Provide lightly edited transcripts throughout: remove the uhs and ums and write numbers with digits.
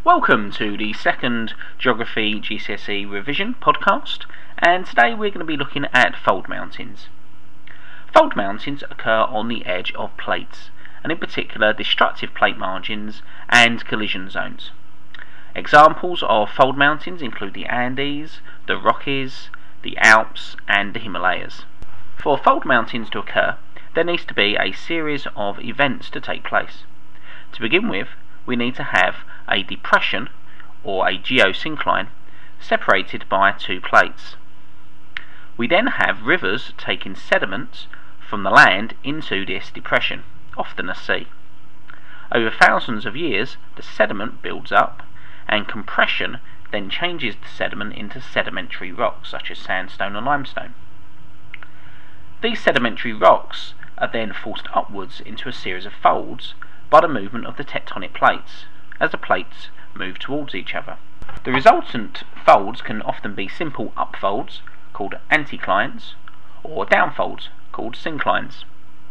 Welcome to the second Geography GCSE revision podcast, and today we're going to be looking at fold mountains. Fold mountains occur on the edge of plates, and in particular destructive plate margins and collision zones. Examples of fold mountains include the Andes, the Rockies, the Alps and the Himalayas. For fold mountains to occur, there needs to be a series of events to take place. To begin with, we need to have a depression or a geosyncline separated by two plates. We then have rivers taking sediments from the land into this depression, often a sea. Over thousands of years, the sediment builds up, and compression then changes the sediment into sedimentary rocks such as sandstone and limestone. These sedimentary rocks are then forced upwards into a series of folds by the movement of the tectonic plates, as the plates move towards each other. The resultant folds can often be simple upfolds, called anticlines, or downfolds, called synclines.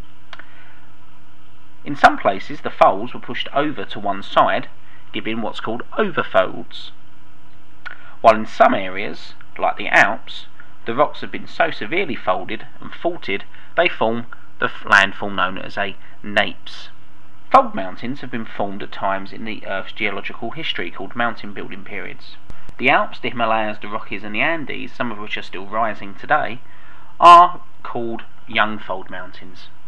In some places, the folds were pushed over to one side, giving what's called overfolds, while in some areas, like the Alps, the rocks have been so severely folded and faulted they form the landform known as a napes. Fold mountains have been formed at times in the Earth's geological history called mountain building periods. The Alps, the Himalayas, the Rockies and the Andes, some of which are still rising today, are called young fold mountains.